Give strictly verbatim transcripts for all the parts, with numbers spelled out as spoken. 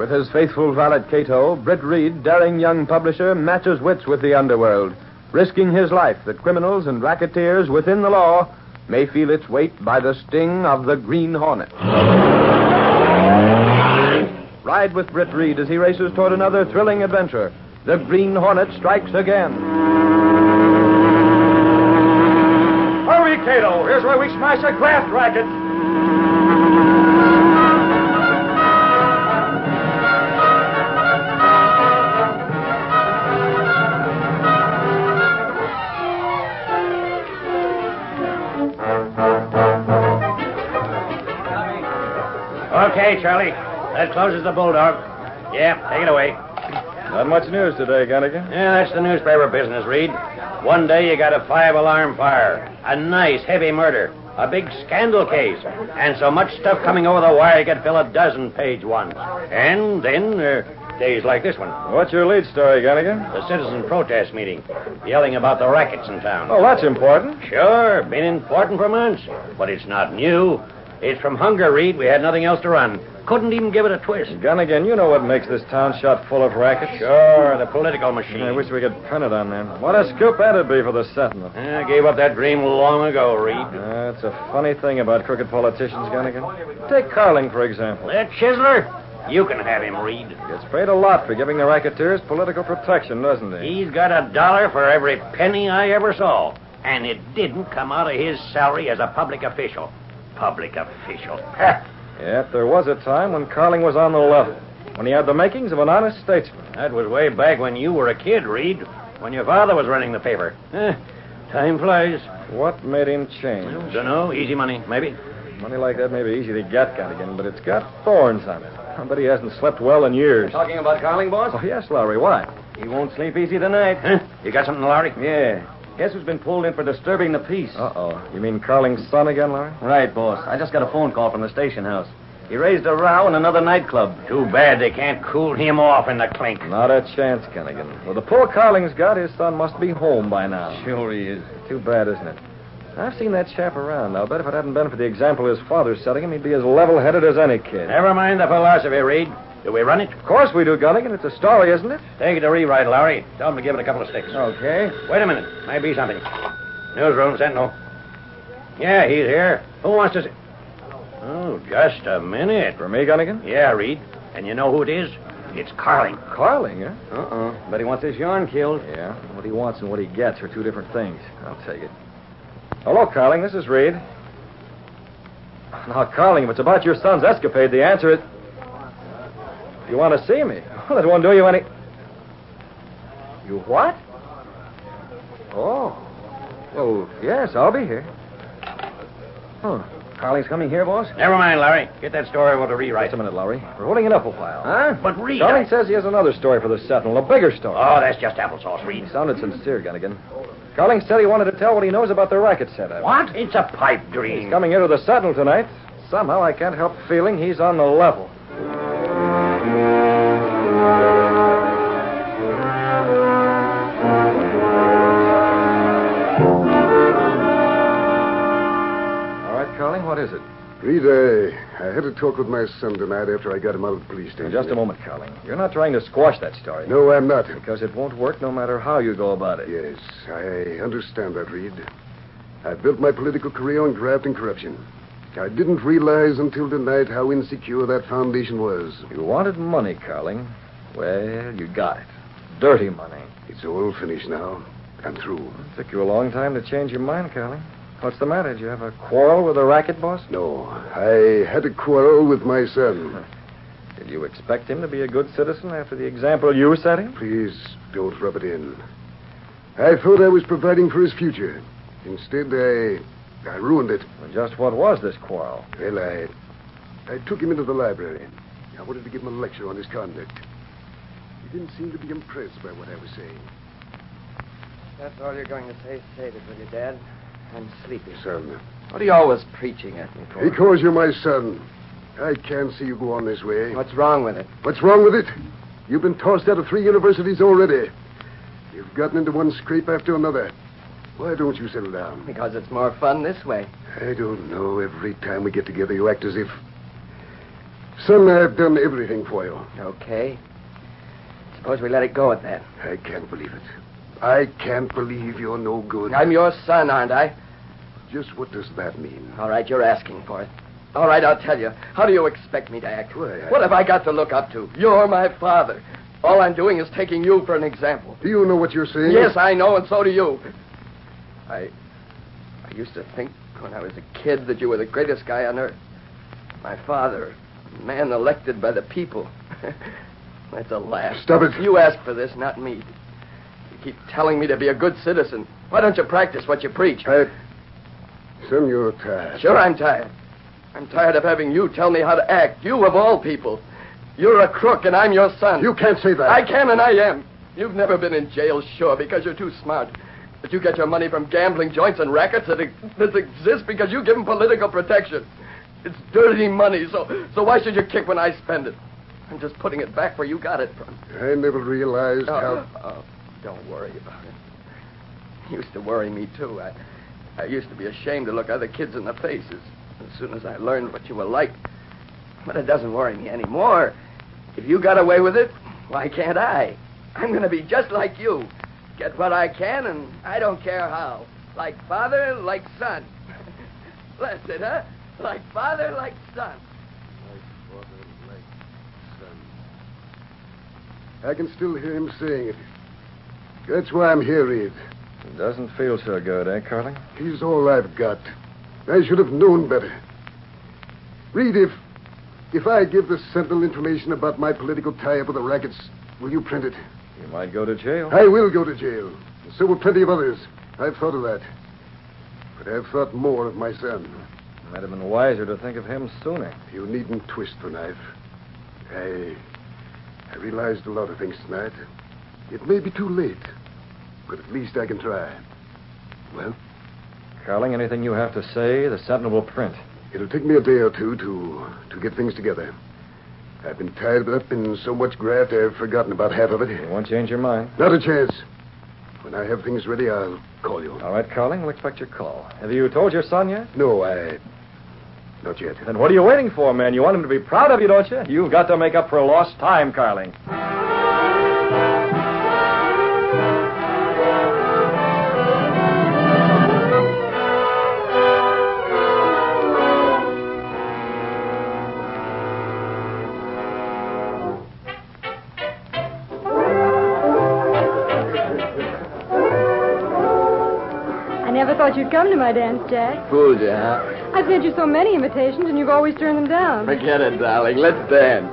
With his faithful valet Cato, Britt Reed, daring young publisher, matches wits with the underworld, risking his life that criminals and racketeers within the law may feel its weight by the sting of the Green Hornet. Ride with Britt Reed as he races toward another thrilling adventure. The Green Hornet strikes again. Hurry, Cato! Here's where we smash a graft racket! Okay, Charlie. That closes the Bulldog. Yeah, take it away. Not much news today, Gunnigan. Yeah, that's the newspaper business, Reed. One day you got a five-alarm fire, a nice, heavy murder, a big scandal case, and so much stuff coming over the wire you could fill a dozen page ones. And then, uh, days like this one. What's your lead story, Gunnigan? The citizen protest meeting, yelling about the rackets in town. Oh, that's important. Sure, been important for months, but it's not new. It's from hunger, Reed. We had nothing else to run. Couldn't even give it a twist. Gunnigan, you know what makes this town shot full of rackets. Sure, the political machine. I wish we could print it on them. What a scoop that'd be for the Sentinel. I gave up that dream long ago, Reed. Uh, it's a funny thing about crooked politicians, Gunnigan. Take Carling, for example. That chiseler? You can have him, Reed. Gets paid a lot for giving the racketeers political protection, doesn't he? He's got a dollar for every penny I ever saw. And it didn't come out of his salary as a public official. Public official. Yet there was a time when Carling was on the level, when he had the makings of an honest statesman. That was way back when you were a kid, Reed, when your father was running the paper. Eh, time flies. What made him change? Dunno, easy money, maybe. Money like that may be easy to get, Gunnigan, but it's got thorns on it. I bet he hasn't slept well in years. Talking about Carling, boss? Oh, yes, Lowry. Why? He won't sleep easy tonight. Huh? You got something, Lowry? Yeah. Guess who's been pulled in for disturbing the peace? Uh-oh. You mean Carling's son again, Lowry? Right, boss. I just got a phone call from the station house. He raised a row in another nightclub. Too bad they can't cool him off in the clink. Not a chance, Gunnigan. With the pull Carling's got, his son must be home by now. Sure he is. Too bad, isn't it? I've seen that chap around. I'll bet if it hadn't been for the example his father's setting him, he'd be as level-headed as any kid. Never mind the philosophy, Reed. Do we run it? Of course we do, Gunnigan. It's a story, isn't it? Take it to rewrite, Lowry. Tell him to give it a couple of sticks. Okay. Wait a minute. Might be something. Newsroom, Sentinel. Yeah, he's here. Who wants to see... Oh, just a minute. For me, Gunnigan? Yeah, Reed. And you know who it is? It's Carling. Carling, huh? Uh-uh. But he wants his yarn killed. Yeah. What he wants and what he gets are two different things. I'll take it. Hello, Carling. This is Reed. Now, Carling, if it's about your son's escapade, the answer is... You want to see me? Well, that won't do you any... You what? Oh. Well, yes, I'll be here. Huh. Carling's coming here, boss? Never mind, Larry. Get that story over to rewrite. Just a minute, Lowry. We're holding it up a while. Huh? But Reed... Carling I... says he has another story for the Sentinel, a bigger story. Oh, that's just applesauce, Reed. He sounded sincere, Gunnigan. Carling said he wanted to tell what he knows about the racket setup. What? It's a pipe dream. He's coming into the Sentinel tonight. Somehow I can't help feeling he's on the level. What is it? Reed, I, I had a talk with my son tonight after I got him out of the police station. Now, just a moment, Carling. You're not trying to squash that story. No, I'm not. Because it won't work no matter how you go about it. Yes, I understand that, Reed. I built my political career on graft and corruption. I didn't realize until tonight how insecure that foundation was. You wanted money, Carling. Well, you got it. Dirty money. It's all finished now. I'm through. It took you a long time to change your mind, Carling. What's the matter? Did you have a quarrel with the racket boss? No. I had a quarrel with my son. Did you expect him to be a good citizen after the example you set him? Please, don't rub it in. I thought I was providing for his future. Instead, I... I ruined it. Well, just what was this quarrel? Well, I... I took him into the library. I wanted to give him a lecture on his conduct. He didn't seem to be impressed by what I was saying. That's all you're going to say? Save it, will you, Dad? I'm sleepy. Son. What are you always preaching at me for? Because you're my son. I can't see you go on this way. What's wrong with it? What's wrong with it? You've been tossed out of three universities already. You've gotten into one scrape after another. Why don't you settle down? Because it's more fun this way. I don't know. Every time we get together, you act as if... Son, I've done everything for you. Okay. Suppose we let it go at that. I can't believe it. I can't believe you're no good. I'm your son, aren't I? Just what does that mean? All right, you're asking for it. All right, I'll tell you. How do you expect me to act? Why, I- What have I got to look up to? You're my father. All I'm doing is taking you for an example. Do you know what you're saying? Yes, I know, and so do you. I... I used to think when I was a kid that you were the greatest guy on earth. My father, a man elected by the people. That's a laugh. Stop it. You asked for this, not me. You keep telling me to be a good citizen. Why don't you practice what you preach? I... Son, you're tired. Sure, I'm tired. I'm tired of having you tell me how to act. You, of all people. You're a crook, and I'm your son. You can't say that. I can, and I am. You've never been in jail, sure, because you're too smart. But you get your money from gambling joints and rackets that, ex- that exist because you give them political protection. It's dirty money, so so why should you kick when I spend it? I'm just putting it back where you got it from. I never realized Oh, how... oh, don't worry about it. It used to worry me, too. I, I used to be ashamed to look other kids in the faces as soon as I learned what you were like. But it doesn't worry me anymore. If you got away with it, why can't I? I'm going to be just like you. Get what I can, and I don't care how. Like father, like son. That's it, huh? Like father, like son. Like father, like son. I can still hear him saying it. That's why I'm here, Reed. It doesn't feel so good, eh, Carling? He's all I've got. I should have known better. Reed, if... If I give the Sentinel information about my political tie-up with the rackets, will you print it? You might go to jail. I will go to jail. And so will plenty of others. I've thought of that. But I've thought more of my son. It might have been wiser to think of him sooner. You needn't twist the knife. I... I realized a lot of things tonight. It may be too late, but at least I can try. Well? Carling, anything you have to say, the Sentinel will print. It'll take me a day or two to to get things together. I've been tied up in so much graft I've forgotten about half of it. You won't change your mind. Not a chance. When I have things ready, I'll call you. All right, Carling, we'll expect your call. Have you told your son yet? No, I... Not yet. Then what are you waiting for, man? You want him to be proud of you, don't you? You've got to make up for lost time, Carling. Thought you'd come to my dance, Jack. Fooled you, huh? I've sent you so many invitations, and you've always turned them down. Forget it, darling. Let's dance.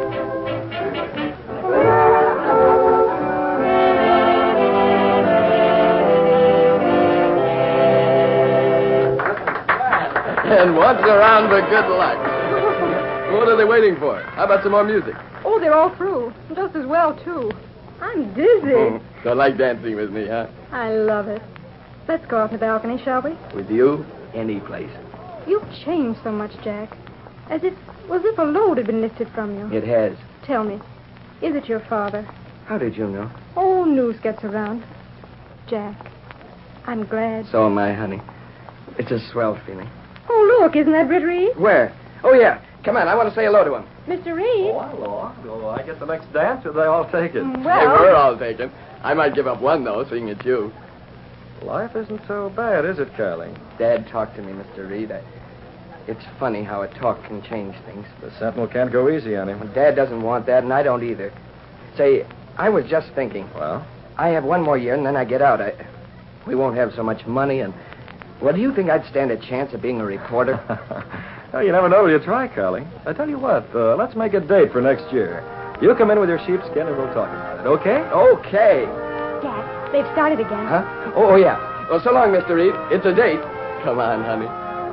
And once around for good luck. What are they waiting for? How about some more music? Oh, they're all through. Just as well, too. I'm dizzy. Oh, don't like dancing with me, huh? I love it. Let's go out on the balcony, shall we? With you, any place. You've changed so much, Jack. As if, as if a load had been lifted from you. It has. Tell me, is it your father? How did you know? Oh, news gets around. Jack, I'm glad. So am I, honey. It's a swell feeling. Oh, look, isn't that Britt Reed? Where? Oh, yeah. Come on, I want to say hello to him. Mister Reed? Oh, hello. Will I get the next dance, or they all take it? Mm, They Well, were all taken. I might give up one, though, seeing it's you. Life isn't so bad, is it, Carling? Dad talked to me, Mister Reed. I... It's funny how a talk can change things. The Sentinel can't go easy on him. Dad doesn't want that, and I don't either. Say, I was just thinking. Well? I have one more year, and then I get out. I... We won't have so much money, and... Well, do you think I'd stand a chance of being a reporter? Well, you never know till you try, Carling. I tell you what, uh, let's make a date for next year. You come in with your sheepskin, and we'll talk about it, okay? Okay. Jack, they've started again. Huh? Oh, oh, yeah. Well, so long, Mister Reed. It's a date. Come on, honey.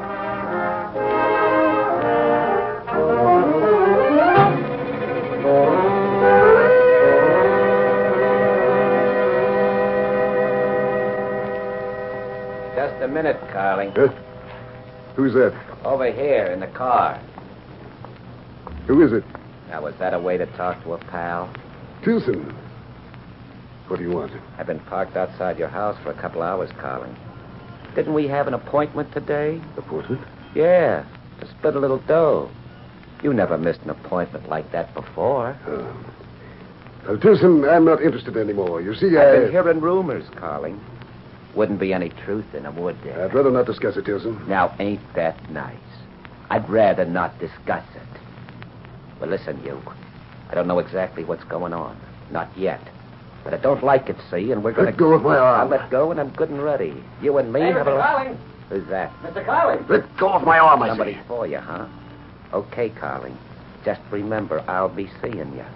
Just a minute, Carling. Huh? Who's that? Over here in the car. Who is it? Now, was that a way to talk to a pal? Tilson. What do you want? I've been parked outside your house for a couple hours, Carling. Didn't we have an appointment today? Appointment? Yeah, to split a little dough. You never missed an appointment like that before. Oh. Well, Tilson, I'm not interested anymore. You see, I've I... been hearing rumors, Carling. Wouldn't be any truth in them, would there? I'd rather not discuss it, Tilson. Now, ain't that nice? I'd rather not discuss it. Well, listen, you. I don't know exactly what's going on. Not yet. But I don't like it, see, and we're going to... Let go of my arm. I'll let go, and I'm good and ready. You and me Hey, have Mister a... Carling. Who's that? Mister Carling. Let go of my arm, I Somebody say. for you, huh? Okay, Carling. Just remember, I'll be seeing you.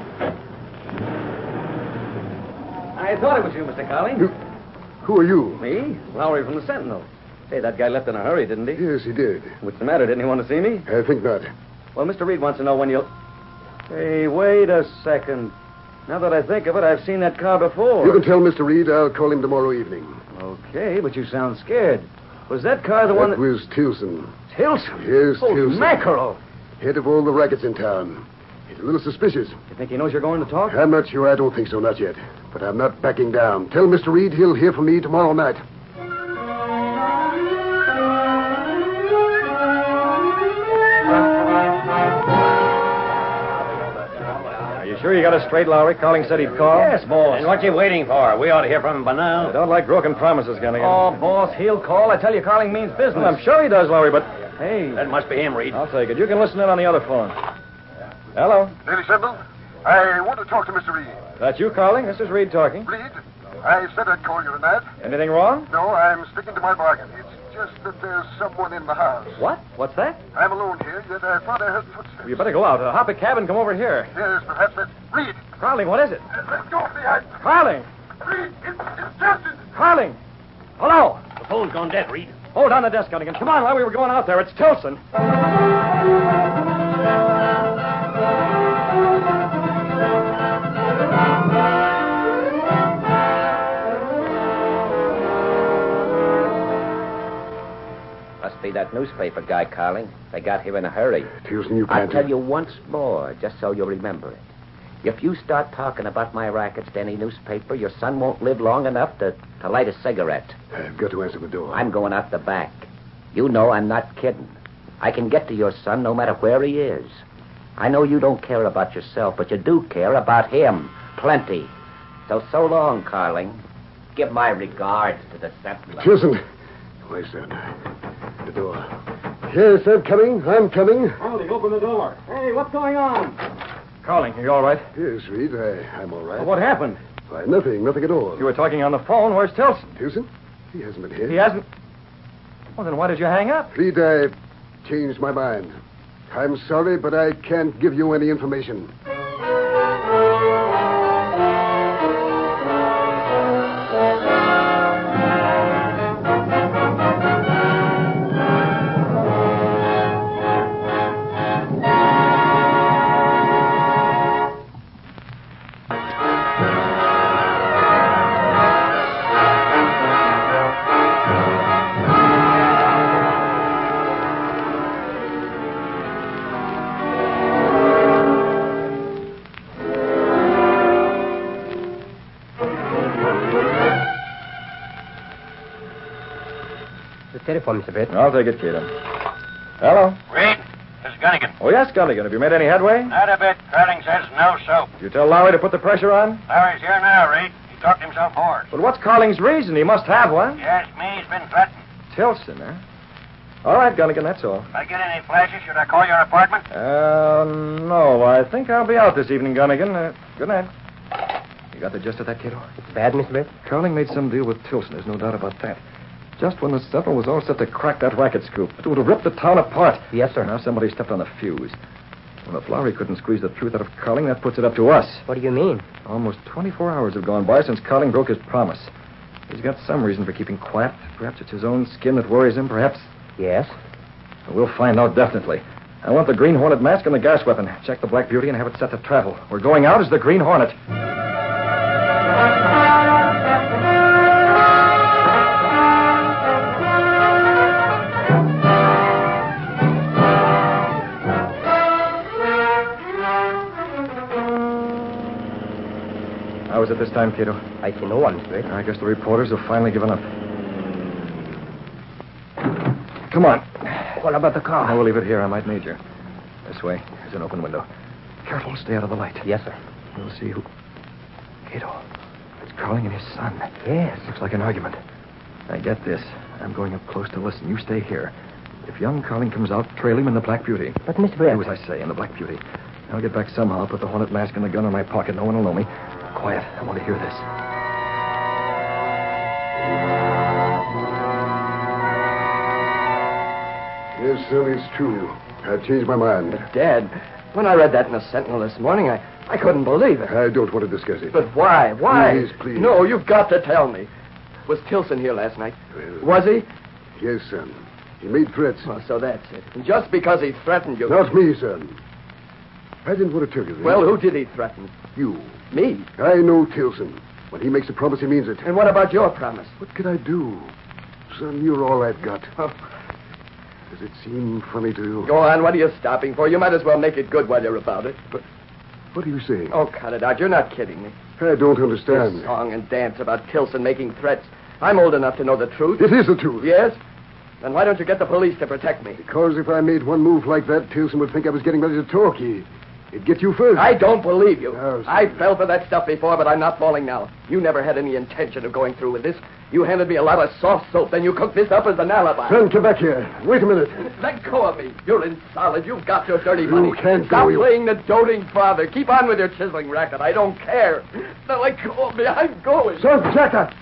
I thought it was you, Mister Carling. Who, who are you? Me? Lowry from the Sentinel. Say, that guy left in a hurry, didn't he? Yes, he did. What's the matter? Didn't he want to see me? I think not. Well, Mister Reed wants to know when you'll... Hey, wait a second. Now that I think of it, I've seen that car before. You can tell Mister Reed I'll call him tomorrow evening. Okay, but you sound scared. Was that car the one That that... was Tilson. Tilson? Yes, Holy Tilson. mackerel. Head of all the rackets in town. He's a little suspicious. You think he knows you're going to talk? I'm not sure. I don't think so, not yet. But I'm not backing down. Tell Mister Reed he'll hear from me tomorrow night. Are you sure you got it straight, Lowry? Carling said he'd call? Yes, boss. And what you waiting for? We ought to hear from him by I now. don't like broken promises, Gunnigan. Oh, boss, he'll call. I tell you, Carling means business. Well, I'm sure he does, Lowry, but... Hey. That must be him, Reed. I'll take it. You can listen in on the other phone. Hello? Daily Sentinel, I want to talk to Mister Reed. That you, Carling? This is Reed talking. Reed, I said I'd call you tonight. Anything wrong? No, I'm sticking to my bargain. It's just that there's someone in the house. What? What's that? I'm alone here, yet I thought I heard footsteps. You better go out. Uh, hop a cab and come over here. Yes, perhaps that's... Reed! Carling, what is it? Uh, let go of the act. Carling! Reed, it's, it's Tilson! Carling! Hello! The phone's gone dead, Reed. Hold on the desk, Gunnigan. Come on, Lowry, we're going out there. It's Tilson. Must be that newspaper guy, Carling. They got here in a hurry. Tilson, you I'll can't... tell you once more, just so you remember it. If you start talking about my rackets to any newspaper, your son won't live long enough to, to light a cigarette. I've got to answer the door. I'm going out the back. You know I'm not kidding. I can get to your son no matter where he is. I know you don't care about yourself, but you do care about him. Plenty. So, so long, Carling. Give my regards to the Sentinel. Tilson. Wait, son. The door. Yes, I'm coming. I'm coming. Carling, open the door. Hey, what's going on? Carling, are you all right? Yes, Reed, I, I'm all right. Well, what happened? Why, nothing. Nothing at all. You were talking on the phone. Where's Tilson? Tilson? He hasn't been here. He hasn't... Well, then why did you hang up? Reed, I changed my mind. I'm sorry, but I can't give you any information. Telephone, Mister Britt. I'll take it, Cato. Hello? Reed, this is Gunnigan. Oh, yes, Gunnigan. Have you made any headway? Not a bit. Carling says no soap. Did you tell Lowry to put the pressure on? Larry's here now, Reed. He talked himself hoarse. But what's Carling's reason? He must have one. Yes, me, he's been threatened. Tilson, huh? All right, Gunnigan, that's all. If I get any flashes, should I call your apartment? Uh, no. I think I'll be out this evening, Gunnigan. Uh, good night. You got the gist of that, Cato? Bad, Mister Britt? Carling made some deal with Tilson. There's no doubt about that. Just when the Sentinel was all set to crack that racket scoop. It would have ripped the town apart. Yes, sir. Now somebody stepped on the fuse. Well, if Lowry couldn't squeeze the truth out of Carling, that puts it up to us. What do you mean? Almost twenty-four hours have gone by since Carling broke his promise. He's got some reason for keeping quiet. Perhaps it's his own skin that worries him. Perhaps... Yes? We'll find out definitely. I want the Green Hornet mask and the gas weapon. Check the Black Beauty and have it set to travel. We're going out as the Green Hornet. How is it this time, Cato? I see no one, Mister Britt. I guess the reporters have finally given up. Come on. What about the car? I will leave it here. I might need you. This way. There's an open window. Careful, stay out of the light. Yes, sir. We'll see who... Cato. It's Carling and his son. Yes. Looks like an argument. I get this. I'm going up close to listen. You stay here. If young Carling comes out, trail him in the Black Beauty. But, Mister Brett... Do as I say, in the Black Beauty. I'll get back somehow. I'll put the Hornet mask and the gun in my pocket. No one will know me. Quiet. I want to hear this. Yes, son, it's true. I've changed my mind. But, Dad, when I read that in the Sentinel this morning, I, I couldn't believe it. I don't want to discuss it. But why? Why? Please, please. No, you've got to tell me. Was Tilson here last night? Well, Was he? yes, son. He made threats. Well, so that's it. And just because he threatened you... Not me, son. I didn't want to tell you this. Well, who did he threaten? You. Me? I know Tilson. When he makes a promise, he means it. And what about your promise? What could I do? Son, you're all I've got. Oh. Does it seem funny to you? Go on, what are you stopping for? You might as well make it good while you're about it. But what are you saying? Oh, cut it out. You're not kidding me. I don't understand. This song and dance about Tilson making threats. I'm old enough to know the truth. It is the truth. Yes? Then why don't you get the police to protect me? Because if I made one move like that, Tilson would think I was getting ready to talk. He, he'd get you first. I don't believe you. No, sir. I fell for that stuff before, but I'm not falling now. You never had any intention of going through with this. You handed me a lot of soft soap, then you cooked this up as an alibi. Son, come back here. Wait a minute. Let go of me. You're in solid. You've got your dirty money. You can't Stop go. You- playing the doting father. Keep on with your chiseling racket. I don't care. Now let go of me. I'm going. Son, Jacker.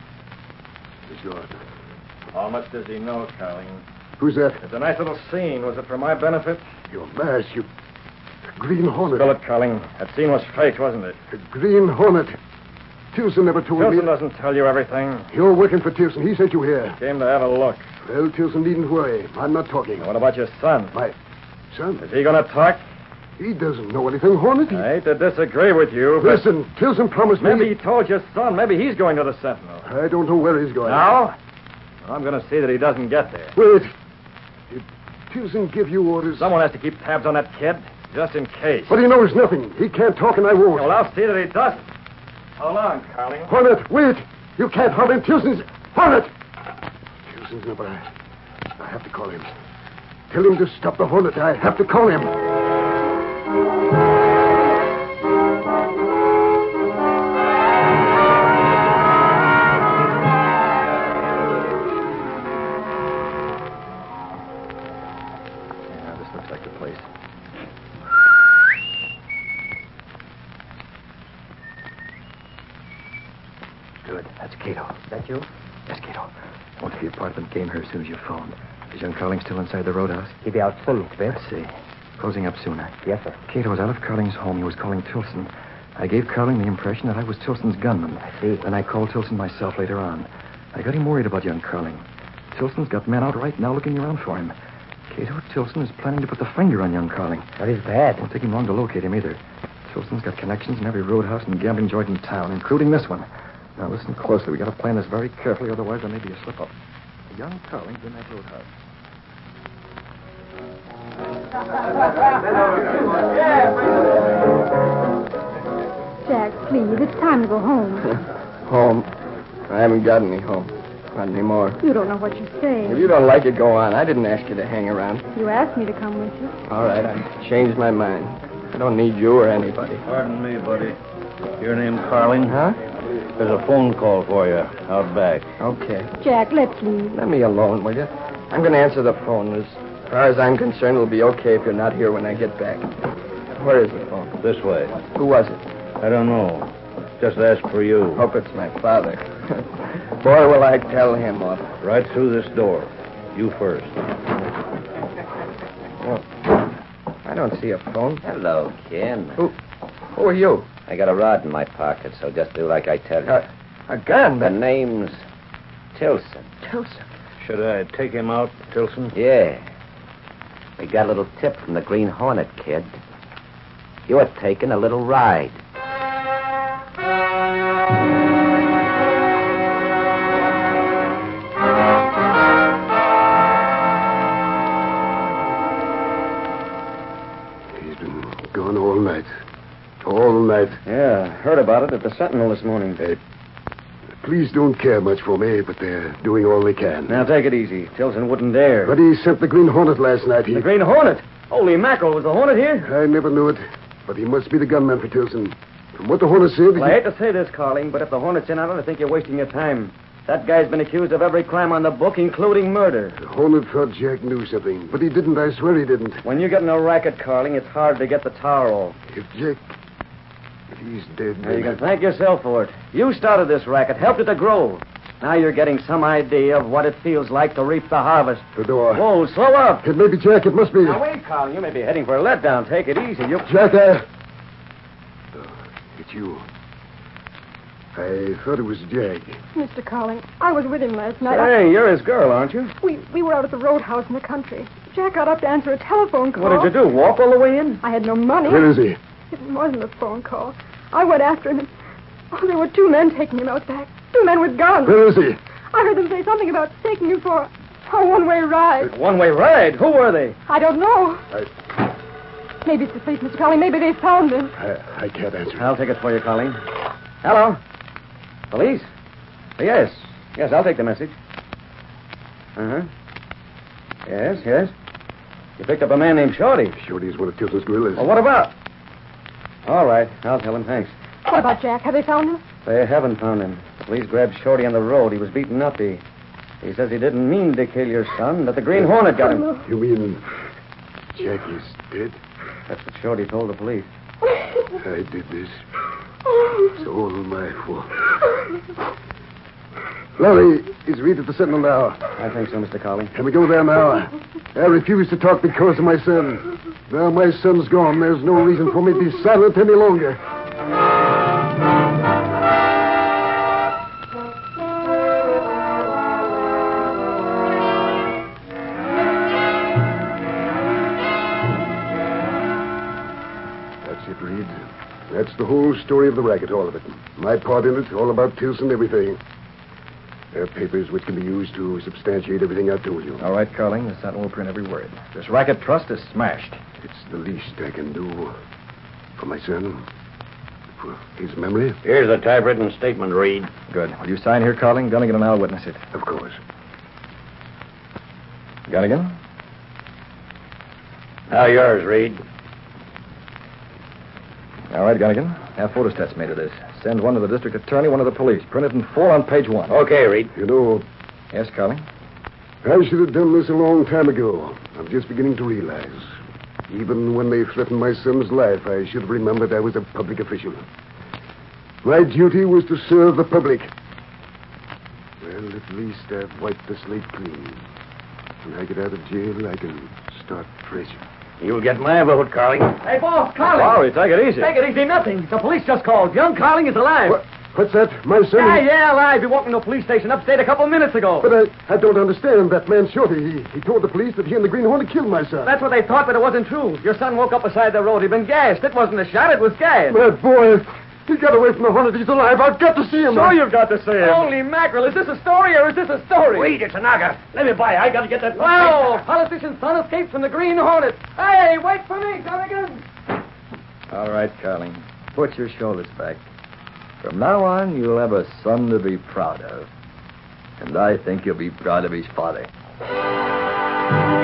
He's gone. How much does he know, Carling? Who's that? It's a nice little scene. Was it for my benefit? Your mask, you... Green Hornet. Spill it, Carling. That scene was fake, wasn't it? The Green Hornet. Tilson never told Tilson me... doesn't tell you everything. You're working for Tilson. He sent you here. Came to have a look. Well, Tilson needn't worry. I'm not talking. What about your son? My son? Is he going to talk? He doesn't know anything, Hornet. He... I hate to disagree with you, but... Listen, Tilson promised me... Maybe he told your son. Maybe he's going to the Sentinel. I don't know where he's going. Now? Well, I'm going to see that he doesn't get there. Wait. Did Tilson give you orders? Someone has to keep tabs on that kid, just in case. But he knows nothing. He can't talk, and I won't. Well, I'll see that he doesn't. So long, Carling. Hornet, wait! You can't harm him. Tilson's... Hornet! Tilson's number. I have to call him. Tell him to stop the Hornet. I have to call him. Yeah, this looks like the place. Good. That's Cato. That you? Yes, Cato. I went to the apartment, came here as soon as you phoned. Is young Carling still inside the roadhouse? He'll be out soon, Mister Brett. Let's see. Closing up soon, eh? Yes, sir. Cato was out of Carling's home. He was calling Tilson. I gave Carling the impression that I was Tilson's gunman. I see. Then I called Tilson myself later on. I got him worried about young Carling. Tilson's got men out right now looking around for him. Cato Tilson is planning to put the finger on young Carling. That is bad. Won't take him long to locate him either. Tilson's got connections in every roadhouse and gambling joint in town, including this one. Now listen closely. We got to plan this very carefully, otherwise there may be a slip-up. Young Carling's in that roadhouse. Jack, please, it's time to go home. Home. I haven't got any home. Not anymore. You don't know what you're saying. If you don't like it, go on. I didn't ask you to hang around. You asked me to come with you. All right, I changed my mind. I don't need you or anybody. Pardon me, buddy. Your name Carling? Huh? There's a phone call for you out back. Okay. Jack, let's leave. Let me alone, will you? I'm going to answer the phone. As far as I'm concerned, it'll be okay if you're not here when I get back. Where is the phone? This way. Who was it? I don't know. Just ask for you. Hope it's my father. Boy, will I tell him off. Right through this door. You first. Well, I don't see a phone. Hello, Ken. Who, who are you? I got a rod in my pocket, so just do like I tell you. Uh, a gun? The But name's Tilson. Tilson. Should I take him out, Tilson? Yeah. We got a little tip from the Green Hornet kid. You were taking a little ride. He's been gone all night. All night. Yeah, heard about it at the Sentinel this morning. They, police don't care much for me, but they're doing all they can. Now, take it easy. Tilson wouldn't dare. But he sent the Green Hornet last night. He... The Green Hornet? Holy mackerel, was the Hornet here? I never knew it, but he must be the gunman for Tilson. From what the Hornet said... Well, I hate to say this, Carling, but if the Hornet's in on it, I think you're wasting your time. That guy's been accused of every crime on the book, including murder. The Hornet thought Jack knew something, but he didn't. I swear he didn't. When you get in a racket, Carling, it's hard to get the tower off. If Jack... If he's dead... Now, you can thank yourself for it. You started this racket, helped it to grow. Now you're getting some idea of what it feels like to reap the harvest. The door. Whoa, slow up. It may be Jack. It must be... Now, wait, Carling. You may be heading for a letdown. Take it easy. You... Jack, I... Oh, it's you. I thought it was Jack. Mister Carling, I was with him last night. Hey, you're his girl, aren't you? We we were out at the roadhouse in the country. Jack got up to answer a telephone call. What did you do, walk all the way in? I had no money. Where is he? It wasn't a phone call. I went after him, and oh, there were two men taking him out back. Two men with guns. Where is he? I heard them say something about taking you for a one-way ride. One-way ride? Who were they? I don't know. I... Maybe it's the police, Mister Carling. Maybe they found him. I, I can't answer. I'll take it for you, Carling. Hello? Police? Yes. Yes, I'll take the message. Uh-huh. Yes, yes. You picked up a man named Shorty. Shorty's one of Tilson's gorillas. Well, what about? All right. I'll tell him. Thanks. What about Jack? Have they found him? They haven't found him. The police grabbed Shorty on the road. He was beaten up. He, he says he didn't mean to kill your son, that the Green Hornet got him. You mean Jack is dead? That's what Shorty told the police. I did this. It's all my fault. Laurie, is Reed at the Sentinel now? I think so, Mister Carling. Can we go there now? I refuse to talk because of my son. Now my son's gone. There's no reason for me to be silent any longer. That's it, Reed. That's the whole story of the racket, all of it. My part in it, all about Tilson, everything. There are papers which can be used to substantiate everything I told you. All right, Carling. The Sentinel will print every word. This racket trust is smashed. It's the least I can do for my son, for his memory. Here's a typewritten statement, Reed. Good. Will you sign here, Carling? Gunnigan and I'll witness it. Of course. Gunnigan? Now yours, Reed. All right, Gunnigan. Have photostats made of this. Send one to the district attorney, one to the police. Print it in full on page one. Okay, Reed. You know, Yes, Carling? I should have done this a long time ago. I'm just beginning to realize. Even when they threatened my son's life, I should have remembered I was a public official. My duty was to serve the public. Well, at least I've wiped the slate clean. When I get out of jail, I can start fresh. You'll get my vote, Carling. Hey, boss, Carling. Sorry, take it easy. Take it easy, nothing. The police just called. Young Carling is alive. What? What's that? My son? Yeah, yeah, alive. He walked into a police station upstate a couple of minutes ago. But I, I don't understand. That man Shorty, he, he told the police that he and the Green Hornet killed my son. That's what they thought, but it wasn't true. Your son woke up beside the road. He'd been gassed. It wasn't a shot. It was gas. That boy, he got away from the Hornet. He's alive. I've got to see him. Sure you've got to see him. Holy mackerel. Is this a story or is this a story? Reed, it's a knocker. Let me by. I got to get that... Wow, politician's son escaped from the Green Hornet. Hey, wait for me, Gunnigan. All right, Carling. Put your shoulders back. From now on, you'll have a son to be proud of. And I think you'll be proud of his father.